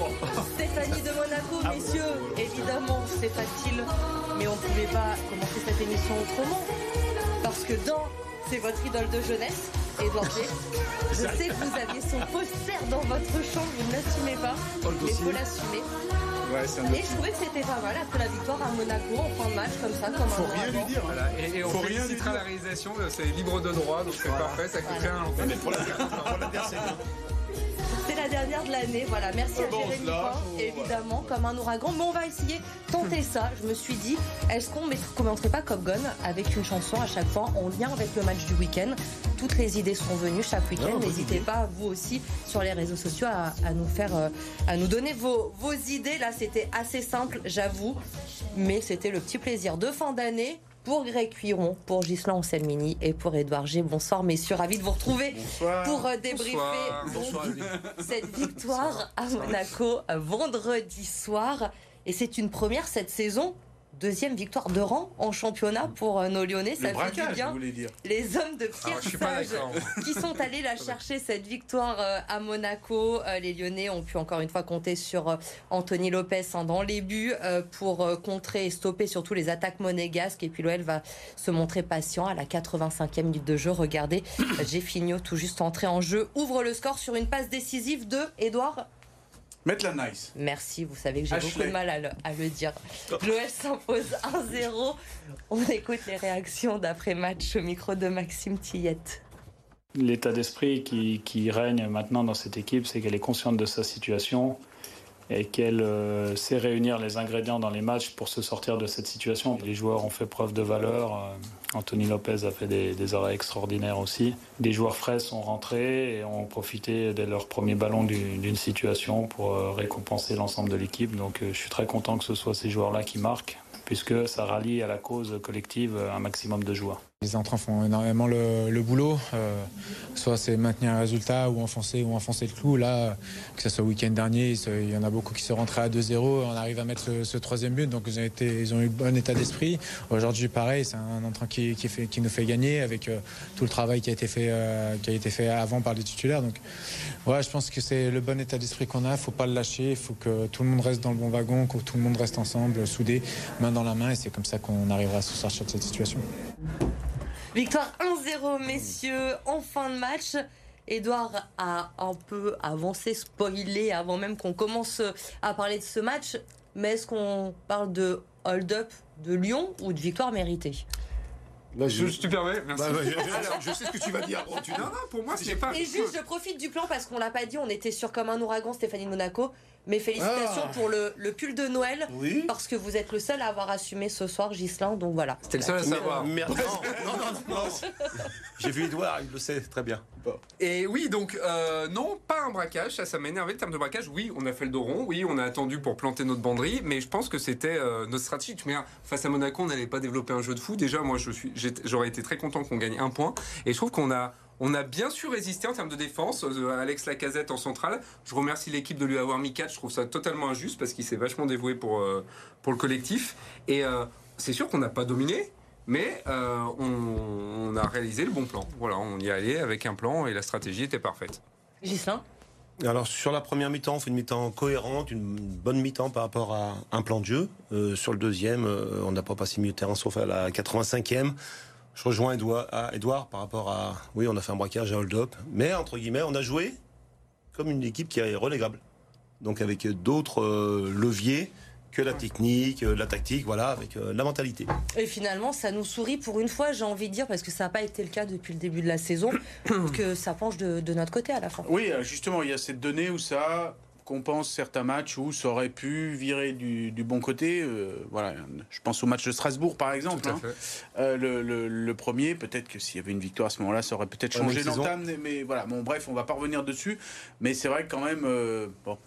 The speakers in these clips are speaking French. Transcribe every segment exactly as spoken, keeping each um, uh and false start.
Stéphanie de Monaco, messieurs, évidemment, c'est facile, mais on ne pouvait pas commencer cette émission autrement. Parce que dans C'est votre idole de jeunesse, Édouard G. Je sais que vous aviez son poster dans votre chambre, vous ne l'assumez pas, mais il faut l'assumer. Ouais, c'est un et je trouvais que c'était pas mal après la victoire à Monaco en fin de match comme ça, comme faut un rien lui dire. Voilà. Et, et on félicitera la réalisation, c'est libre de droit, donc c'est voilà. Parfait, ça coûte rien. Voilà. Mais pour la dire, c'est bien. C'est la dernière de l'année, voilà. Merci à Jérémy Pain, évidemment, comme un ouragan. Mais on va essayer de tenter ça. Je me suis dit, est-ce qu'on ne commencerait pas Top Gun avec une chanson à chaque fois en lien avec le match du week-end? Toutes les idées sont venues chaque week-end. N'hésitez pas, vous aussi, sur les réseaux sociaux, à, à nous faire, à nous donner vos, vos idées. Là, c'était assez simple, j'avoue, mais c'était le petit plaisir de fin d'année. Pour Greg Cuiron, pour Ghislain Anselmini et pour Édouard G. Bonsoir messieurs, ravi de vous retrouver. Bonsoir. Pour euh, débriefer Bonsoir. Donc, cette victoire à Monaco euh, vendredi soir. Et c'est une première cette saison. Deuxième victoire de rang en championnat pour euh, nos Lyonnais. Ça le fait du bien. Dire. Les hommes de Pierre Sage qui sont allés la chercher cette victoire euh, à Monaco. Euh, les Lyonnais ont pu encore une fois compter sur euh, Anthony Lopez hein, dans les buts euh, pour euh, contrer et stopper surtout les attaques monégasques. Et puis l'O L va se montrer patient à la quatre-vingt-cinquième minute de jeu. Regardez, Jeffinho tout juste entré en jeu ouvre le score sur une passe décisive de Édouard. Mettre la nice. Merci, vous savez que j'ai Ashley. beaucoup de mal à le, à le dire. L'O L s'impose un zéro. On écoute les réactions d'après-match au micro de Maxime Tillette. L'état d'esprit qui, qui règne maintenant dans cette équipe, c'est qu'elle est consciente de sa situation et qu'elle euh, sait réunir les ingrédients dans les matchs pour se sortir de cette situation. Les joueurs ont fait preuve de valeur. Euh, Anthony Lopez a fait des, des arrêts extraordinaires aussi. Des joueurs frais sont rentrés et ont profité de leur premier ballon d'une, d'une situation pour euh, récompenser l'ensemble de l'équipe. Donc euh, je suis très content que ce soit ces joueurs-là qui marquent, puisque ça rallie à la cause collective un maximum de joueurs. Les entrants font énormément le, le boulot, euh, soit c'est maintenir un résultat ou enfoncer, ou enfoncer le clou. Là, que ce soit le week-end dernier, il y en a beaucoup qui sont rentrés à deux zéro, on arrive à mettre ce, ce troisième but, donc ils ont, été, ils ont eu le bon état d'esprit. Aujourd'hui, pareil, c'est un entrant qui, qui, fait, qui nous fait gagner avec euh, tout le travail qui a, été fait, euh, qui a été fait avant par les titulaires. Donc, ouais, je pense que c'est le bon état d'esprit qu'on a, il ne faut pas le lâcher, il faut que tout le monde reste dans le bon wagon, que tout le monde reste ensemble, soudé, main dans la main, et c'est comme ça qu'on arrivera à se sortir de cette situation. Victoire un zéro, messieurs, en fin de match. Édouard a un peu avancé, spoilé avant même qu'on commence à parler de ce match. Mais est-ce qu'on parle de hold-up de Lyon ou de victoire méritée? Là, je, je te permets, merci. Bah, bah, je, je, je sais ce que tu vas dire. Oh, tu... Non, non, pour moi, c'est pas... Et juste, je profite du plan parce qu'on l'a pas dit, on était sur comme un ouragan, Stéphanie de Monaco. Mais félicitations ah. pour le, le pull de Noël, oui. Parce que vous êtes le seul à avoir assumé ce soir, Ghislain, donc voilà. C'était le seul à savoir. Merde, non, non, non, non. J'ai vu Édouard, il le sait très bien. Bon. Et oui, donc, euh, non, pas un braquage, ça, ça m'a énervé le terme de braquage. Oui, on a fait le dos rond, oui, on a attendu pour planter notre banderie, mais je pense que c'était euh, notre stratégie. Mais face à Monaco, on n'allait pas développer un jeu de fou. Déjà, moi, je suis, j'aurais été très content qu'on gagne un point. Et je trouve qu'on a... On a bien su résister en termes de défense. Euh, Alex Lacazette en centrale. Je remercie l'équipe de lui avoir mis quatre. Je trouve ça totalement injuste parce qu'il s'est vachement dévoué pour, euh, pour le collectif. Et euh, c'est sûr qu'on n'a pas dominé, mais euh, on, on a réalisé le bon plan. Voilà, on y allait avec un plan et la stratégie était parfaite. Ghislain ? Alors sur la première mi-temps, on fait une mi-temps cohérente, une bonne mi-temps par rapport à un plan de jeu. Euh, sur le deuxième, euh, on n'a pas passé milieu de terrain sauf à la quatre-vingt-cinquième. Je rejoins Edouard, à Edouard par rapport à... Oui, on a fait un braquage, un hold-up. Mais, entre guillemets, on a joué comme une équipe qui est relégable. Donc avec d'autres euh, leviers que la technique, euh, la tactique, voilà, avec euh, la mentalité. Et finalement, ça nous sourit pour une fois, j'ai envie de dire, parce que ça n'a pas été le cas depuis le début de la saison, que ça penche de, de notre côté à la fin. Oui, justement, il y a cette donnée où ça... compense certains matchs où ça aurait pu virer du, du bon côté. Euh, voilà, je pense au match de Strasbourg, par exemple. Tout à hein. fait. Euh, le, le, le premier, peut-être que s'il y avait une victoire à ce moment-là, ça aurait peut-être changé l'entame. Mais voilà, bon, bref, on va pas revenir dessus. Mais c'est vrai que quand même, euh, bon,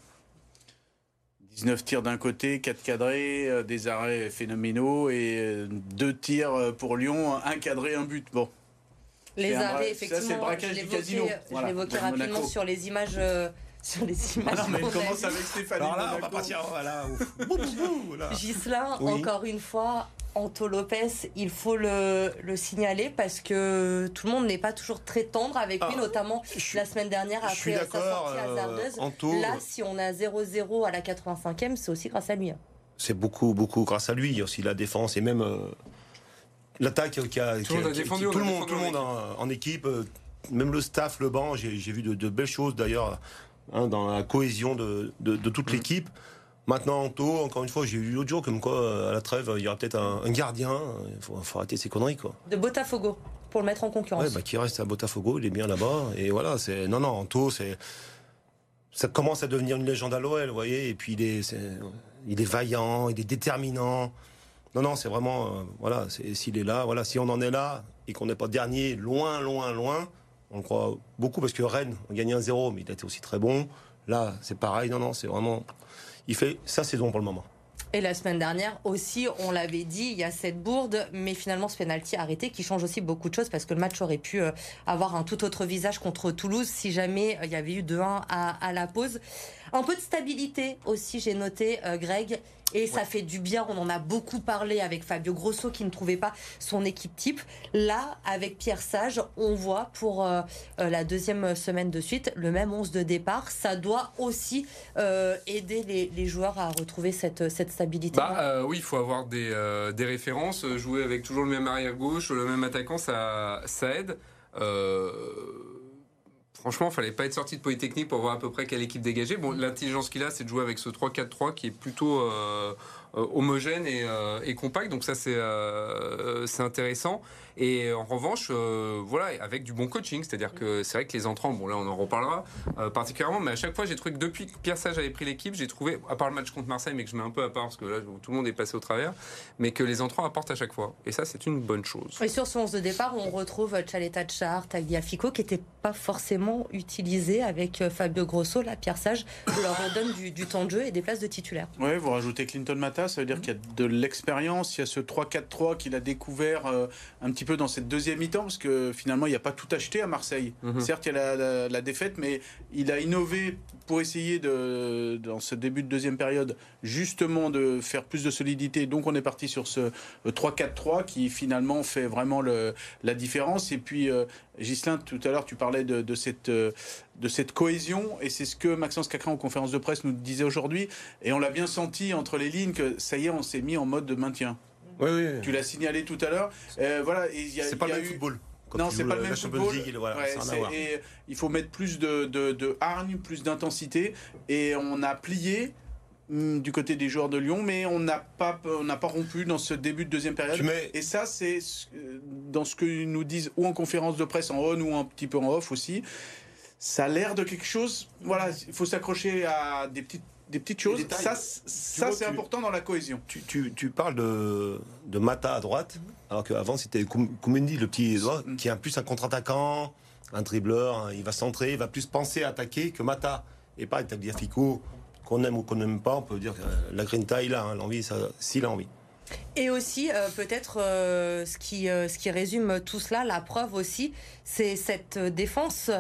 dix-neuf tirs d'un côté, quatre cadrés, euh, des arrêts phénoménaux et euh, deux tirs pour Lyon, un cadré, un but. Bon. Les c'est arrêts, un, effectivement, ça, c'est le braquage du casino. Je Voilà, l'évoquais rapidement Monaco. sur les images... Euh, sur les images. Ah non, mais qu'on elle a commence vues. avec Stéphanie. Alors là, Monaco. on va partir. Voilà. Ghislain, Oui. encore une fois, Anto Lopez, il faut le, le signaler parce que tout le monde n'est pas toujours très tendre avec lui, ah, notamment suis, la semaine dernière après sa sortie hasardeuse. Euh, Là, si on a zéro zéro à la quatre-vingt-cinquième, c'est aussi grâce à lui. C'est beaucoup, beaucoup grâce à lui. Il y a aussi la défense et même euh, l'attaque qui a... Tout, qui a, qui, défendu, qui, tout, le monde, tout le monde en, en équipe, euh, même le staff, le banc, j'ai, j'ai vu de, de belles choses d'ailleurs hein, dans la cohésion de, de, de toute mmh. l'équipe. Maintenant, Anto, encore une fois, j'ai eu l'autre jour comme quoi, à la trêve, il y aura peut-être un, un gardien. Il faut, faut arrêter ces conneries, quoi. De Botafogo, pour le mettre en concurrence. Ouais, bah, qui reste à Botafogo, il est bien là-bas. Et voilà, c'est... Non, non, Anto, c'est... Ça commence à devenir une légende à l'O L, vous voyez. Et puis, il est, c'est... il est vaillant, il est déterminant. Non, non, c'est vraiment... Euh, voilà, c'est... s'il est là, voilà, si on en est là, et qu'on n'est pas dernier, loin, loin, loin, on le croit beaucoup, parce que Rennes a gagné un zéro, mais il a été aussi très bon. Là, c'est pareil, non, non, c'est vraiment... Il fait sa saison pour le moment. Et la semaine dernière aussi, on l'avait dit, il y a cette bourde, mais finalement ce pénalty arrêté qui change aussi beaucoup de choses parce que le match aurait pu avoir un tout autre visage contre Toulouse si jamais il y avait eu deux un à, à la pause. Un peu de stabilité aussi, j'ai noté, euh, Greg. Et ça ouais. fait du bien, on en a beaucoup parlé avec Fabio Grosso qui ne trouvait pas son équipe type. Là, avec Pierre Sage, on voit pour euh, la deuxième semaine de suite le même onze de départ. Ça doit aussi euh, aider les, les joueurs à retrouver cette, cette stabilité. Bah, euh, oui, il faut avoir des, euh, des références. Jouer avec toujours le même arrière-gauche, le même attaquant, ça, ça aide. Euh... Franchement, il fallait pas être sorti de Polytechnique pour voir à peu près quelle équipe dégager. Bon, l'intelligence qu'il a, c'est de jouer avec ce trois quatre trois qui est plutôt euh, euh, homogène et, euh, et compact. Donc ça, c'est euh, c'est intéressant. Et en revanche, euh, voilà, avec du bon coaching, c'est-à-dire que c'est vrai que les entrants, bon là, on en reparlera euh, particulièrement, mais à chaque fois, j'ai trouvé que depuis que Pierre Sage avait pris l'équipe, j'ai trouvé, à part le match contre Marseille, mais que je mets un peu à part parce que là, tout le monde est passé au travers, mais que les entrants apportent à chaque fois. Et ça, c'est une bonne chose. Et sur ce onze de départ, on retrouve Tchaleta Tchar, Tagliafico, qui n'étaient pas forcément utilisés avec Fabio Grosso. Là, Pierre Sage leur donne du, du temps de jeu et des places de titulaire. Oui, vous rajoutez Clinton Mata, ça veut dire mmh. qu'il y a de l'expérience, il y a ce trois quatre trois qu'il a découvert euh, un petit peu dans cette deuxième mi-temps, parce que finalement, il n'y a pas tout acheté à Marseille. Mmh. Certes, il y a la, la, la défaite, mais il a innové pour essayer, de, dans ce début de deuxième période, justement de faire plus de solidité. Donc, on est parti sur ce trois quatre trois qui, finalement, fait vraiment le, la différence. Et puis, euh, Ghislain, tout à l'heure, tu parlais de, de, cette, de cette cohésion, et c'est ce que Maxence Cacrin, en conférence de presse, nous disait aujourd'hui. Et on l'a bien senti entre les lignes que, ça y est, on s'est mis en mode de maintien. Oui, oui. Tu l'as signalé tout à l'heure. Euh, voilà, et y a, c'est pas y a le même eu... football. Quand non, c'est pas le même football. League, voilà, ouais, c'est, et il faut mettre plus de, de, de hargne, plus d'intensité. Et on a plié mm, du côté des joueurs de Lyon, mais on n'a pas, on n'a pas rompu dans ce début de deuxième période. Mets... Et ça, c'est dans ce que nous disent ou en conférence de presse en on ou un petit peu en off aussi. Ça a l'air de quelque chose. Voilà, il faut s'accrocher à des petites. Des petites choses, ça, ça vois, c'est tu, important dans la cohésion. Tu, tu, tu parles de, de Mata à droite, alors qu'avant c'était Koumendi, le petit doigt, mm. qui est plus un contre-attaquant, un dribbleur, hein, il va centrer, il va plus penser à attaquer que Mata. Et pas Tagliafico, qu'on aime ou qu'on n'aime pas, on peut dire que la grinta, il a hein, l'envie, ça, s'il a envie. Et aussi, euh, peut-être, euh, ce, qui, euh, ce qui résume tout cela, la preuve aussi, c'est cette défense.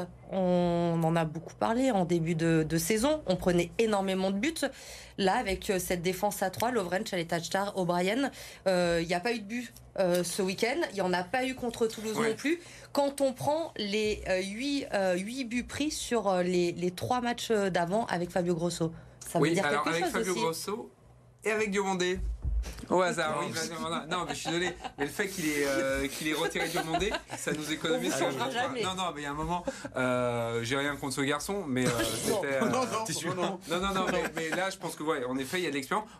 On en a beaucoup parlé en début de, de saison. On prenait énormément de buts. Là, avec cette défense à trois, Lovren, Tchaleta Tchar, O'Brien, il euh, n'y a pas eu de but euh, ce week-end. Il n'y en a pas eu contre Toulouse ouais. non plus. Quand on prend les huit euh, buts pris sur euh, les, les trois matchs d'avant avec Fabio Grosso, ça oui, veut dire alors quelque avec chose Fabio aussi. Grosso et avec Diomandé. Au hasard, oui. Non, mais je suis désolé. Mais le fait qu'il ait, euh, qu'il ait retiré Diomandé, ça nous économise. On vous jamais. Non, non, mais il y a un moment, euh, j'ai rien contre ce garçon, mais euh, c'était. Euh, non, non, non, non, non, non, mais, mais là, je pense que, ouais, en effet, il y a de l'expérience.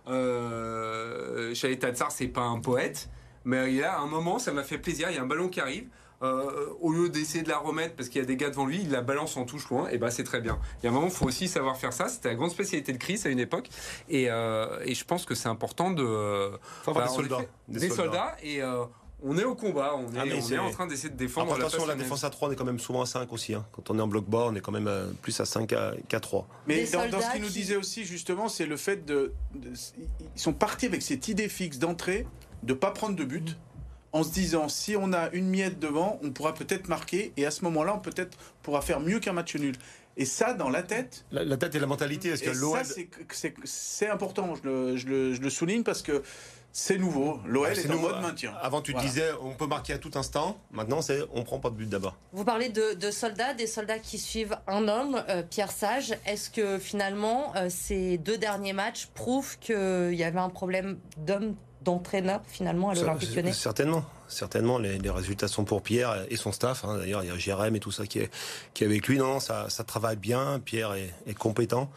Euh, Tchaleta Tchar, c'est pas un poète, mais il y a un moment, ça m'a fait plaisir. Il y a un ballon qui arrive. Euh, au lieu d'essayer de la remettre parce qu'il y a des gars devant lui, il la balance en touche loin, et bah c'est très bien. Il y a un moment, il faut aussi savoir faire ça. C'était la grande spécialité de Chris à une époque, et, euh, et je pense que c'est important de. Euh, faut avoir bah, des soldats, effet, des, des soldats. soldats, et euh, on est au combat, on est, ah, on est en train d'essayer de défendre. Alors, attention, la, la défense à trois, on est quand même souvent à cinq aussi. Hein. Quand on est en bloc bas, on est quand même plus à cinq qu'à trois. Mais dans, dans ce qu'il nous disait aussi, justement, c'est le fait de, de. Ils sont partis avec cette idée fixe d'entrée, de ne pas prendre de but. En se disant, si on a une miette devant, on pourra peut-être marquer, et à ce moment-là, on peut-être pourra faire mieux qu'un match nul. Et ça, dans la tête... La, la tête et la mentalité, parce que l'O L... Ça, c'est, c'est, c'est important, je le, je, le, je le souligne, parce que C'est nouveau. L'O L Ouais, est en mode maintien. Avant, tu Voilà. te disais, on peut marquer à tout instant. Maintenant, c'est on prend pas de but d'abord. Vous parlez de, de soldats, des soldats qui suivent un homme, euh, Pierre Sage. Est-ce que finalement, euh, ces deux derniers matchs prouvent qu'il y avait un problème d'homme, d'entraîneur finalement à l'Olympique Lyonnais? Certainement. Certainement, les, les résultats sont pour Pierre et son staff. Hein. D'ailleurs, il y a Jérém et tout ça qui est, qui est avec lui. Non, non, ça, ça travaille bien. Pierre est, est compétent.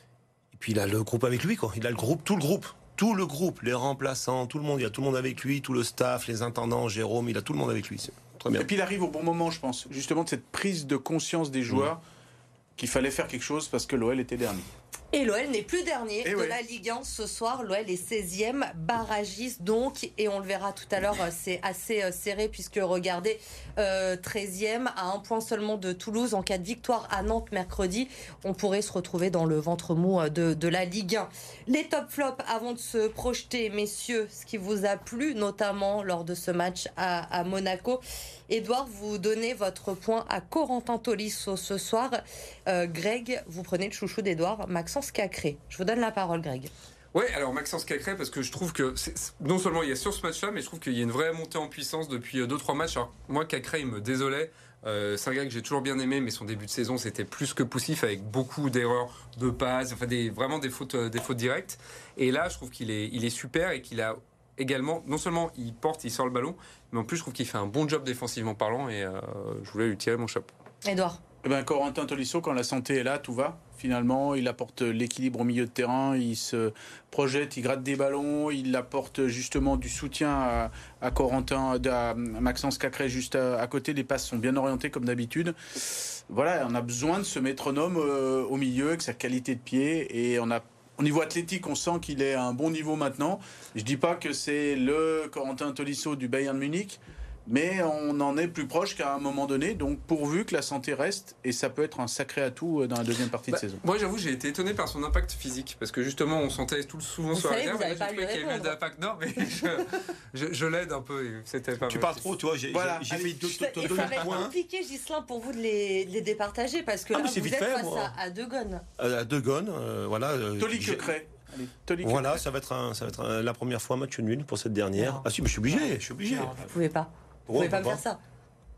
Et puis, il a le groupe avec lui, quoi. Il a le groupe, tout le groupe. Tout le groupe, les remplaçants, tout le monde. Il y a tout le monde avec lui, tout le staff, les intendants, Jérôme, il a tout le monde avec lui. C'est très bien. Et puis il arrive au bon moment, je pense. Justement, de cette prise de conscience des joueurs mmh. qu'il fallait faire quelque chose parce que l'O L était dernier. Et l'O L n'est plus dernier et de ouais. la Ligue un ce soir. L'O L est seizième, barragiste donc. Et on le verra tout à l'heure, c'est assez serré puisque regardez, euh, treizième à un point seulement de Toulouse. En cas de victoire à Nantes mercredi, on pourrait se retrouver dans le ventre mou de, de la Ligue un. Les top flops avant de se projeter, messieurs, ce qui vous a plu, notamment lors de ce match à, à Monaco. Édouard, vous donnez votre point à Corentin Tolisso ce soir. Euh, Greg, vous prenez le chouchou d'Édouard, Maxence Cacré. Je vous donne la parole, Greg. Oui, alors Maxence Cacré, parce que je trouve que, c'est, non seulement il y a sur ce match-là, mais je trouve qu'il y a une vraie montée en puissance depuis deux trois matchs. Alors, moi, Cacré, il me désolait. Euh, c'est un gars que j'ai toujours bien aimé, mais son début de saison, c'était plus que poussif, avec beaucoup d'erreurs de passes, enfin des, vraiment des fautes, des fautes directes. Et là, je trouve qu'il est, il est super et qu'il a également, non seulement il porte, il sort le ballon, mais en plus, je trouve qu'il fait un bon job défensivement parlant et euh, je voulais lui tirer mon chapeau. Édouard. Eh ben, Corentin Tolisso, quand la santé est là, tout va. Finalement, il apporte l'équilibre au milieu de terrain, il se projette, il gratte des ballons, il apporte justement du soutien à, à Corentin, à Maxence Cacré juste à, à côté. Les passes sont bien orientées comme d'habitude. Voilà, on a besoin de ce métronome euh, au milieu, avec sa qualité de pied, et on a Au niveau athlétique, on sent qu'il est à un bon niveau maintenant. Je ne dis pas que c'est le Corentin Tolisso du Bayern Munich, mais on en est plus proche qu'à un moment donné. Donc pourvu que la santé reste, et ça peut être un sacré atout dans la deuxième partie bah, de saison. Moi, j'avoue, j'ai été étonné par son impact physique, parce que justement, on sentait tout souvent vous sur savez, la vous n'avez pas à lui répondre. d'impact. Non, mais je, je, je l'aide un peu. Et c'était pas tu mal. parles trop, tu vois. J'ai, voilà. j'ai, j'ai fait deux, deux, deux, deux, ça va être compliqué, Ghislain, pour vous de les, de les départager, parce que ah, là, vous êtes fait, face moi. à, à deux gones. À deux gones, euh, voilà. Euh, Tolisso-Cray. Voilà, ça va être, un, ça va être un, la première fois match nul pour cette dernière. Non. Ah si, mais je suis obligé, je suis obligé. Non, vous pouvez pas. Vous Ouais, pouvez pas me pas. faire ça.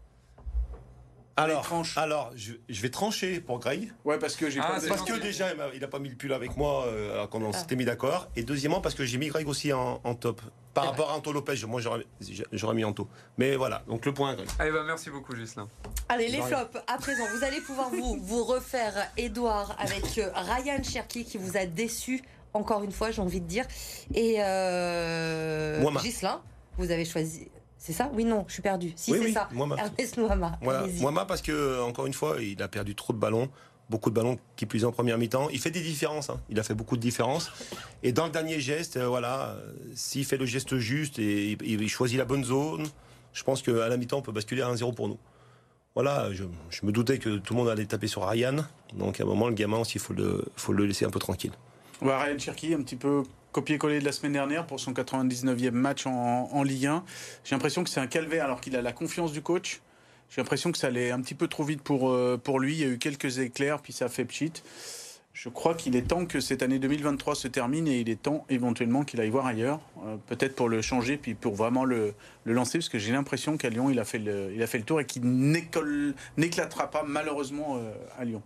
Alors, alors je, je vais trancher pour Greg. Ouais, parce que j'ai ah, pas. Parce que déjà, il n'a pas mis le pull avec moi euh, alors qu'on ah. s'était mis d'accord. Et deuxièmement, parce que j'ai mis Greg aussi en, en top. Par c'est rapport vrai. à Anto Lopez, moi j'aurais, j'aurais mis Anto. Mais voilà, donc le point, Greg. Allez, bah, merci beaucoup, Ghislain. Allez, les flops, à présent, vous allez pouvoir vous, vous refaire, Édouard, avec euh, Ryan Cherki qui vous a déçu, encore une fois, j'ai envie de dire. Et euh, Ghislain, vous avez choisi. C'est ça? Oui, non, je suis perdu. Si, oui, c'est oui, ça. Moama. Ernest Moama. Voilà. Moama, parce que, encore une fois, il a perdu trop de ballons. Beaucoup de ballons qui plus en première mi-temps. Il fait des différences. Hein. Il a fait beaucoup de différences. Et dans le dernier geste, euh, voilà, euh, s'il fait le geste juste et il, il choisit la bonne zone, je pense qu'à la mi-temps, on peut basculer à un zéro pour nous. Voilà, je, je me doutais que tout le monde allait taper sur Ryan. Donc à un moment, le gamin aussi, il faut le, faut le laisser un peu tranquille. Ouais, Ryan Cherki, un petit peu copier-coller de la semaine dernière pour son quatre-vingt-dix-neuvième match en, en Ligue un. J'ai l'impression que c'est un calvaire alors qu'il a la confiance du coach. J'ai l'impression que ça allait un petit peu trop vite pour, pour lui. Il y a eu quelques éclairs, puis ça a fait pchit. Je crois qu'il est temps que cette année deux mille vingt-trois se termine et il est temps éventuellement qu'il aille voir ailleurs. Euh, peut-être pour le changer, puis pour vraiment le, le lancer, parce que j'ai l'impression qu'à Lyon, il a fait le, il a fait le tour et qu'il n'éclatera pas malheureusement euh, à Lyon.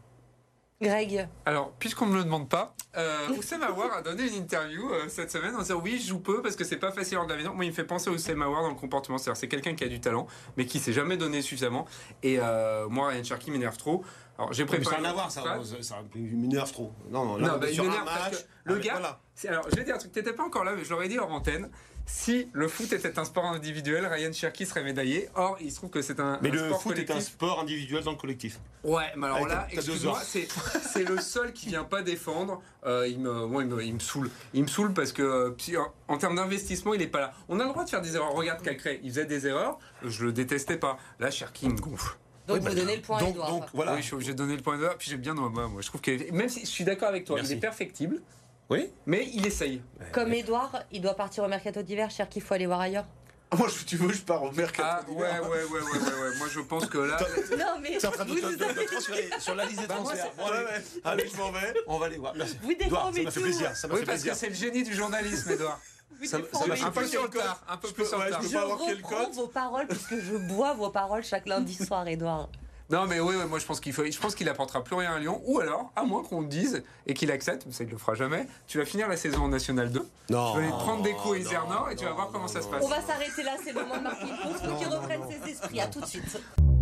Greg. Alors, puisqu'on ne me le demande pas, euh, Oussem Aouar a donné une interview euh, cette semaine en disant oui, je joue peu parce que c'est pas facile lors de la vie. Moi, il me fait penser à Oussem Aouar dans le comportement. C'est-à-dire, c'est quelqu'un qui a du talent, mais qui s'est jamais donné suffisamment. Et euh, moi, Ryan Cherki m'énerve trop. Alors, j'ai préparé. Mais ça n'a rien à voir, ça. Ça m'énerve trop. Non, non, là, non, bah, il m'énerve match, parce que le avec, gars. Voilà. C'est, alors, je vais dire un truc. T'étais pas encore là, mais je l'aurais dit hors antenne. Si le foot était un sport individuel, Ryan Cherki serait médaillé. Or, il se trouve que c'est un, mais un le sport foot collectif. est un sport individuel dans le collectif. Ouais, mais alors Allez, là, t'as, t'as excuse-moi, c'est, c'est le seul qui vient pas défendre. Euh, il me, moi, il me, il me saoule. Il me saoule parce que, euh, en, en termes d'investissement, il est pas là. On a le droit de faire des erreurs. Regarde Cacré, il faisait des erreurs. Je le détestais pas. Là, Cherki, il me gonfle. Donc, oui, vous bah, donnez le point donc, à Édouard. Donc, voilà. Oui, je suis obligé de donner le point à Édouard. Puis j'aime bien Noama, moi. Je trouve que, même si je suis d'accord avec toi, Merci. il est perfectible. Oui. Mais il essaye. Comme Édouard, il doit partir au mercato d'hiver, cher qu'il faut aller voir ailleurs. Moi, je, tu veux, je pars au mercato. Ah, ouais, ouais, ouais, ouais, ouais, ouais. Moi, je pense que là. Non, mais. C'est en train de, vous de, de, de transférer sur la liste des Bah, moi, transferts. c'est- Bon, allez, Ouais, ouais. allez, je m'en vais. On va aller voir. Merci. Vous déformez Edouard, ça m'a fait tout. plaisir. Ça m'a Oui, fait parce plaisir. que c'est le génie du journalisme, Édouard. Ça, défendu. ça Un peu sur le tard, un peu plus sur le tard. Je Je peux pas avoir quel reprends code vos paroles puisque je bois vos paroles chaque lundi soir, Edouard. Non, mais oui, ouais, moi je pense qu'il faut, je pense qu'il apportera plus rien à Lyon. Ou alors, à moins qu'on le dise et qu'il accepte, mais ça il le fera jamais. Tu vas finir la saison en National deux. Non. Tu vas aller te prendre des coups à non, Izernor et tu vas non, voir non, comment ça se non. passe. On va s'arrêter là, c'est le moment de marquer une pause pour qu'il non, reprenne non. ses esprits. À tout de suite.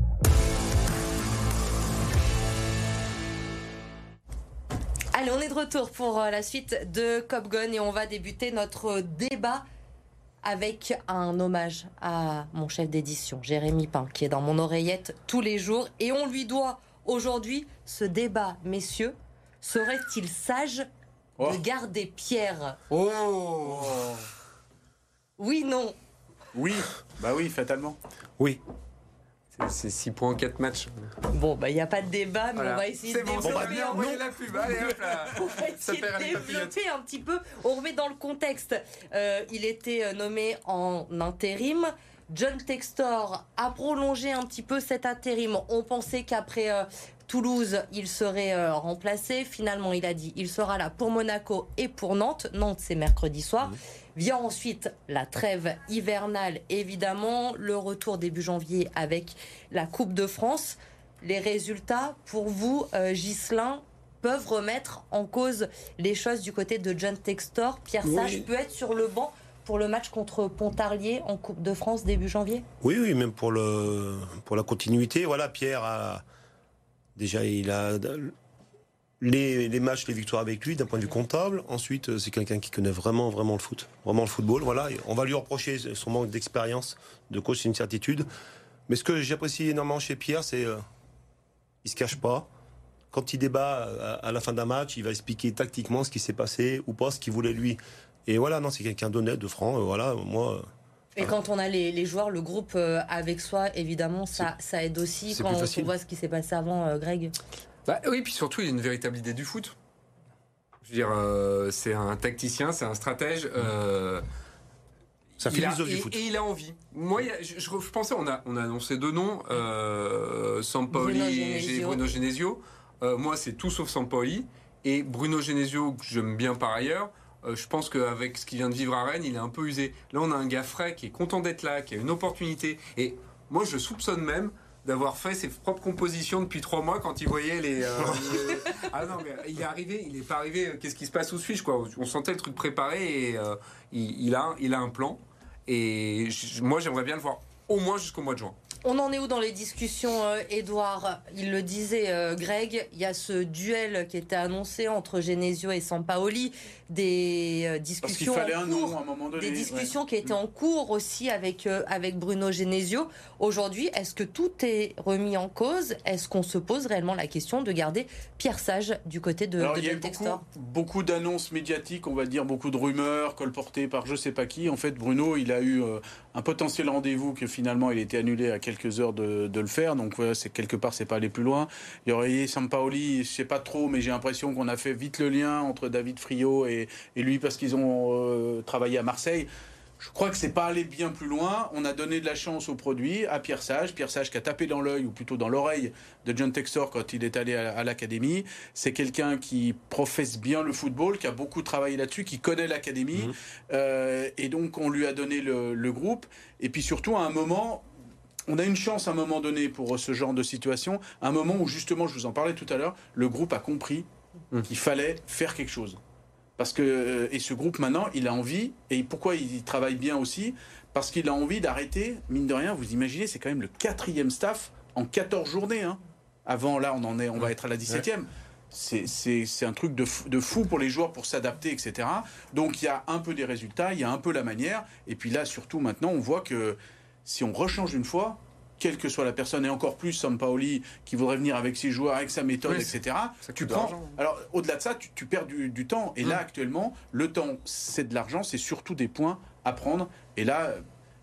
Allez, on est de retour pour euh, la suite de Cop Gun et on va débuter notre débat avec un hommage à mon chef d'édition, Jérémy Pain, qui est dans mon oreillette tous les jours. Et on lui doit aujourd'hui ce débat, messieurs. Serait-il sage Oh. de garder Pierre? Oh Oui, non. Oui, bah oui, fatalement. Oui. C'est six points en quatre matchs. Bon, bah, il n'y a pas de débat, mais Voilà. on va essayer C'est de bon, développer. c'est pas bien, envoyez la pub. Allez, hop là. On va Ça essayer perd de les papillotes. développer un petit peu. On remet dans le contexte. Euh, il était euh, nommé en intérim. John Textor a prolongé un petit peu cet intérim. On pensait qu'après euh, Toulouse, il serait euh, remplacé. Finalement, il a dit il sera là pour Monaco et pour Nantes. Nantes, c'est mercredi soir. Mmh. Vient ensuite la trêve hivernale, évidemment. Le retour début janvier avec la Coupe de France. Les résultats, pour vous, euh, Ghislain, peuvent remettre en cause les choses du côté de John Textor. Pierre Oui. Sage peut être sur le banc pour le match contre Pontarlier en Coupe de France début janvier? Oui, oui, même pour, le, pour la continuité. Voilà, Pierre a. Déjà, il a les, les matchs, les victoires avec lui d'un point de vue comptable. Ensuite, c'est quelqu'un qui connaît vraiment, vraiment le foot, vraiment le football. Voilà, et on va lui reprocher son manque d'expérience de coach, c'est une certitude. Mais ce que j'apprécie énormément chez Pierre, c'est euh, il se cache pas. Quand il débat à, à la fin d'un match, il va expliquer tactiquement ce qui s'est passé ou pas, ce qu'il voulait lui. Et voilà, non, c'est quelqu'un d'honnête, de franc. Euh, voilà, moi. Euh, Et quand on a les, les joueurs, le groupe euh, avec soi, évidemment, ça, ça aide aussi quand on voit ce qui s'est passé avant, euh, Greg. Bah, oui, puis surtout, il a une véritable idée du foot. Je veux dire, euh, c'est un tacticien, c'est un stratège. Euh, Ça philosophe du foot. Et, et il a envie. Moi, il a, je, je, je pensais, on a, on a annoncé deux noms, euh, Sampaoli et Bruno Genesio. Euh, moi, c'est tout sauf Sampaoli. Et Bruno Genesio, que j'aime bien par ailleurs. Euh, je pense qu'avec ce qu'il vient de vivre à Rennes, il est un peu usé. Là, on a un gars frais qui est content d'être là, qui a une opportunité. Et moi, je soupçonne même d'avoir fait ses propres compositions depuis trois mois quand il voyait les. Euh, les... Ah non, mais il est arrivé, il n'est pas arrivé. Qu'est-ce qui se passe, où suis-je, quoi? On sentait le truc préparé et euh, il, il, a, il a un plan. Et je, moi, j'aimerais bien le voir au moins jusqu'au mois de juin. On en est où dans les discussions, euh, Edouard? Il le disait, euh, Greg, il y a ce duel qui était annoncé entre Genesio et Sampaoli, des euh, discussions Parce qu'il fallait en un cours, nom à un moment donné, des discussions ouais. qui étaient en cours aussi avec euh, avec Bruno Genesio. Aujourd'hui, est-ce que tout est remis en cause? Est-ce qu'on se pose réellement la question de garder Pierre Sage du côté de, Alors, de il y a John eu Textor? beaucoup, beaucoup d'annonces médiatiques, on va dire, beaucoup de rumeurs colportées par je sais pas qui. En fait, Bruno, il a eu euh, un potentiel rendez-vous que finalement il était annulé à quelques heures de, de le faire. Donc voilà, c'est quelque part, c'est pas aller plus loin. Il y aurait eu Sampaoli, je sais pas trop, mais j'ai l'impression qu'on a fait vite le lien entre David Friot et, et lui parce qu'ils ont euh, travaillé à Marseille. Je crois que c'est pas aller bien plus loin. On a donné de la chance au produit, à Pierre Sage. Pierre Sage qui a tapé dans l'œil, ou plutôt dans l'oreille, de John Textor quand il est allé à, à l'académie. C'est quelqu'un qui professe bien le football, qui a beaucoup travaillé là-dessus, qui connaît l'académie. Mmh. Euh, et donc, on lui a donné le, le groupe. Et puis surtout, à un moment, on a une chance à un moment donné pour ce genre de situation. À un moment où, justement, je vous en parlais tout à l'heure, le groupe a compris mmh. qu'il fallait faire quelque chose. Parce que, et ce groupe maintenant, il a envie, et pourquoi il travaille bien aussi? Parce qu'il a envie d'arrêter, mine de rien, vous imaginez, c'est quand même le quatrième staff en quatorze journées. Hein. Avant, là, on en est, on va être à la dix-septième. C'est, c'est, c'est un truc de fou, de fou pour les joueurs, pour s'adapter, et cetera. Donc il y a un peu des résultats, il y a un peu la manière, et puis là, surtout maintenant, on voit que si on rechange une fois, quelle que soit la personne, et encore plus Sampaoli qui voudrait venir avec ses joueurs, avec sa méthode, oui, et cetera. Tu prends. Alors, au-delà de ça, tu, tu perds du, du temps. Et mmh. là, actuellement, le temps, c'est de l'argent, c'est surtout des points à prendre. Et là,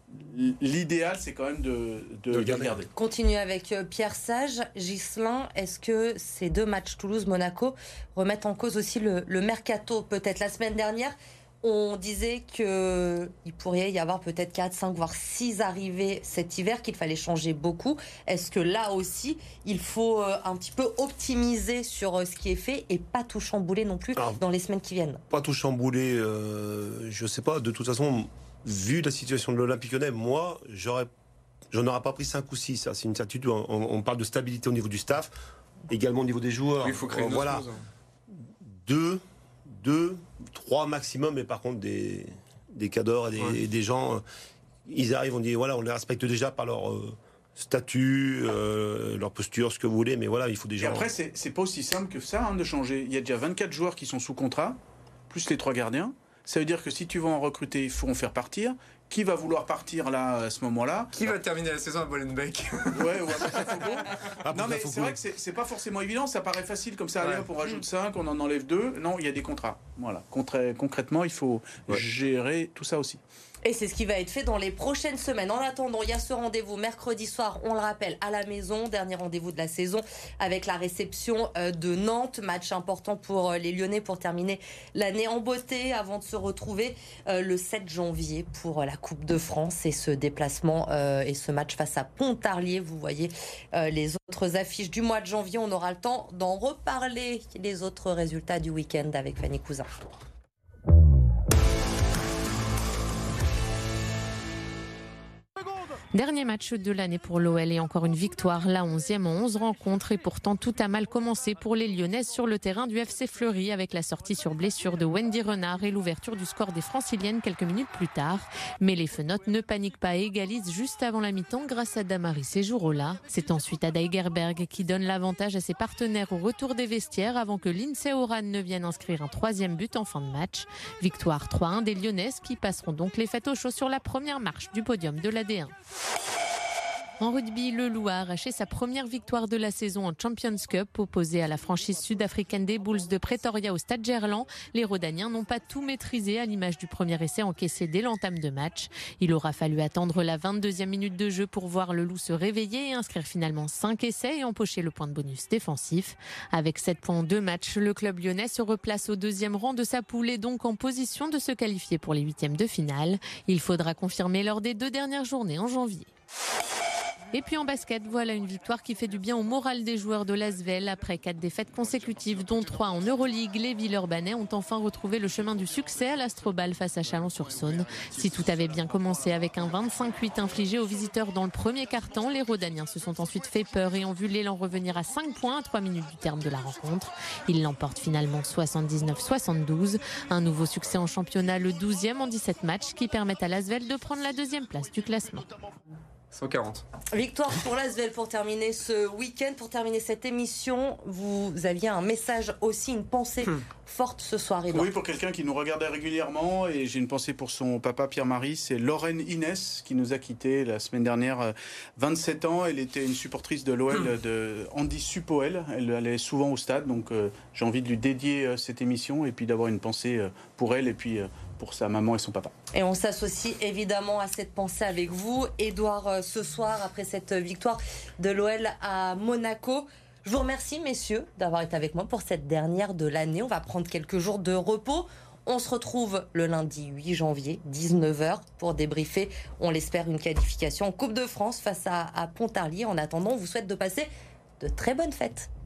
l'idéal, c'est quand même de, de, de le garder. garder. Continuer avec Pierre Sage. Ghislain, est-ce que ces deux matchs Toulouse-Monaco remettent en cause aussi le, le mercato? Peut-être la semaine dernière, On disait qu'il pourrait y avoir peut-être quatre, cinq, voire six arrivées cet hiver, qu'il fallait changer beaucoup. Est-ce que là aussi, il faut un petit peu optimiser sur ce qui est fait et pas tout chambouler non plus Alors, dans les semaines qui viennent? Pas tout chambouler, euh, je sais pas. De toute façon, vu la situation de l'Olympique Lyonnais, moi, j'aurais, j'en aurais pas pris cinq ou six. Ça, c'est une certitude. On, on parle de stabilité au niveau du staff, également au niveau des joueurs. Oui, il faut créer euh, une voilà. chose. Deux, deux, trois maximum, mais par contre des, des cadors et des, ouais. et des gens, ils arrivent, on dit voilà, on les respecte déjà par leur euh, statut, euh, leur posture, ce que vous voulez, mais voilà, il faut déjà. Et après, c'est, c'est pas aussi simple que ça hein, de changer. Il y a déjà vingt-quatre joueurs qui sont sous contrat, plus les trois gardiens. Ça veut dire que si tu veux en recruter, il faut en faire partir. Qui va vouloir partir là à ce moment-là? Qui va terminer la saison à Molenbeek? Ouais, ou à ah, Non, mais c'est vrai que c'est, c'est pas forcément évident. Ça paraît facile comme ça. Allez, ouais. hop, on rajoute cinq, on en enlève deux. Non, il y a des contrats. Voilà. Contra- concrètement, il faut ouais. gérer tout ça aussi. Et c'est ce qui va être fait dans les prochaines semaines. En attendant, il y a ce rendez-vous mercredi soir, on le rappelle, à la maison. Dernier rendez-vous de la saison avec la réception de Nantes. Match important pour les Lyonnais pour terminer l'année en beauté avant de se retrouver le sept janvier pour la Coupe de France et ce déplacement et ce match face à Pontarlier. Vous voyez les autres affiches du mois de janvier. On aura le temps d'en reparler. Les autres résultats du week-end avec Fanny Cousin. Dernier match de l'année pour l'O L et encore une victoire, la onzième en onze rencontres et pourtant tout a mal commencé pour les Lyonnaises sur le terrain du F C Fleury avec la sortie sur blessure de Wendy Renard et l'ouverture du score des Franciliennes quelques minutes plus tard. Mais les Fenotes ne paniquent pas et égalisent juste avant la mi-temps grâce à Damaris Sejurola. C'est ensuite Ada Egerberg qui donne l'avantage à ses partenaires au retour des vestiaires avant que Lindsay Oran ne vienne inscrire un troisième but en fin de match. Victoire trois un des Lyonnaises qui passeront donc les fêtes au chaud sur la première marche du podium de la D un. En rugby, le Loup a arraché sa première victoire de la saison en Champions Cup. Opposé à la franchise sud-africaine des Bulls de Pretoria au Stade Gerland, les Rhodaniens n'ont pas tout maîtrisé à l'image du premier essai encaissé dès l'entame de match. Il aura fallu attendre la vingt-deuxième minute de jeu pour voir le Loup se réveiller et inscrire finalement cinq essais et empocher le point de bonus défensif. Avec sept points en deux matchs, le club lyonnais se replace au deuxième rang de sa poule et donc en position de se qualifier pour les huitièmes de finale. Il faudra confirmer lors des deux dernières journées en janvier. Et puis en basket, voilà une victoire qui fait du bien au moral des joueurs de l'Asvel. Après quatre défaites consécutives, dont trois en Euroleague, les Villeurbanais ont enfin retrouvé le chemin du succès à l'Astrobal face à Chalon-sur-Saône. Si tout avait bien commencé avec un vingt-cinq huit infligé aux visiteurs dans le premier quart-temps, les Rhodaniens se sont ensuite fait peur et ont vu l'élan revenir à cinq points à trois minutes du terme de la rencontre. Ils l'emportent finalement soixante-dix-neuf soixante-douze. Un nouveau succès en championnat, le douzième en dix-sept matchs, qui permettent à l'Asvel de prendre la deuxième place du classement. cent quarante. Victoire pour l'Asvel pour terminer ce week-end, pour terminer cette émission. Vous aviez un message aussi, une pensée hum. forte ce soir, Edouard. Oui, pour quelqu'un qui nous regardait régulièrement, et j'ai une pensée pour son papa Pierre-Marie, c'est Lorraine Inès qui nous a quittés la semaine dernière, vingt-sept ans. Elle était une supportrice de l'O L hum. de Andy Supoel. Elle allait souvent au stade, donc euh, j'ai envie de lui dédier euh, cette émission et puis d'avoir une pensée euh, pour elle et puis euh, pour sa maman et son papa. Et on s'associe évidemment à cette pensée avec vous, Edouard, ce soir, après cette victoire de l'O L à Monaco. Je vous remercie, messieurs, d'avoir été avec moi pour cette dernière de l'année. On va prendre quelques jours de repos. On se retrouve le lundi huit janvier, dix-neuf heures, pour débriefer, on l'espère, une qualification en Coupe de France face à, à Pontarlier. En attendant, on vous souhaite de passer de très bonnes fêtes.